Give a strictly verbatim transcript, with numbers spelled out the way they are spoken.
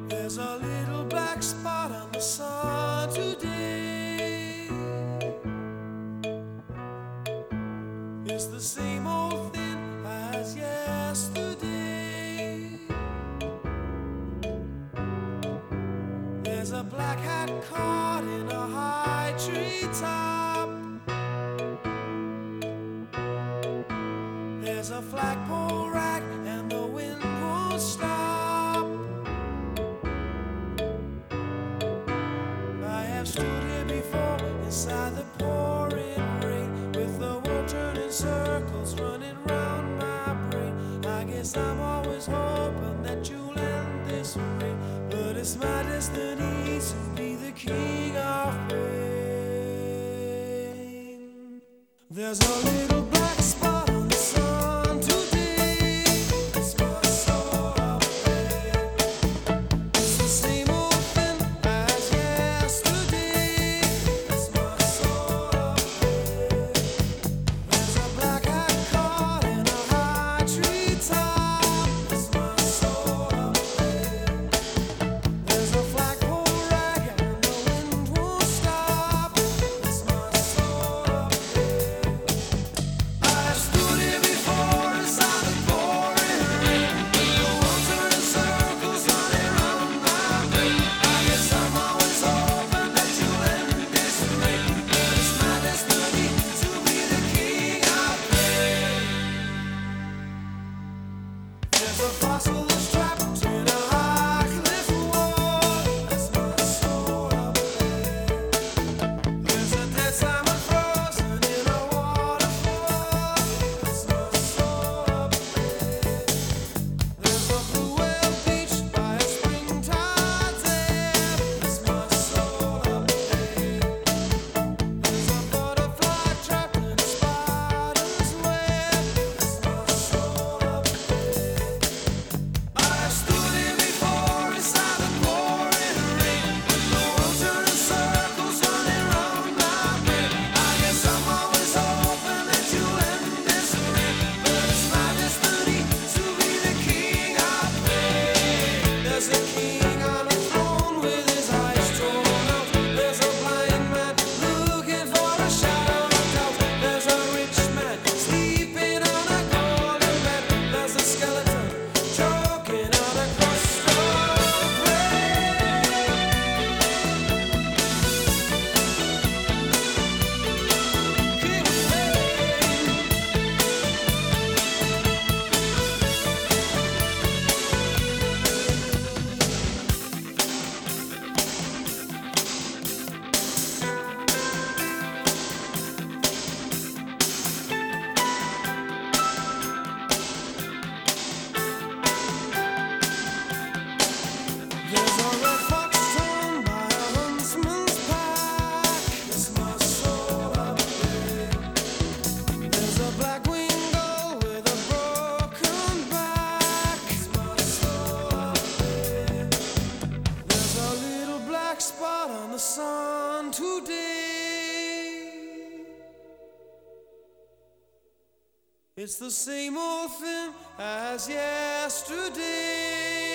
There's a little black spot on the sun today. It's the same old thing as yesterday. There's a black hat caught in a high tree top. There's a flagpole rack and the wind won't stop. I have stood here before inside the pouring rain, with the world turning circles running round my brain. I guess I'm always hoping that you'll end this way, but it's my destiny to be the king of pain. There's a little black spot on the sun today. It's my soul of pain. It's the same old thing as yesterday. It's my soul of pain. There's a black hat caught in a high tree top. It's my soul of pain. There's a flagpole rag and the wind won't stop. It's my soul of pain. I stood here before inside the pouring rain, with the world turning circles running round my brain. I guess I'm always hoping that you'll end this rain, but it's my destiny to be the king of pain. There's a fossil that's trapped in a high cliff wall. That's my soul of pain. There's a dead salmon frozen in a waterfall. That's my soul of pain. There's a blue whale beached by a springtide ebb. That's my soul of pain. There's a butterfly trapped in a spider's web. That's my soul of pain. I stood here before inside the pouring rain, with the world turning circles running round my brain. I guess I'm always hoping that you'll end this rain, but it's my destiny to be the king of pain. There's a king on a throne with his eyes drawn out. There's a blind man looking for a shadow of doubt. There's a rich man sleeping on a golden bed. There's a skeleton choking on a crust of bread. King of pain. There's a red fox torn by a huntsman's pack. It's my soul of pain. There's a black-winged gull with a broken back. It's my soul of pain. There's a little black spot on the sun today. It's the same old thing as yesterday.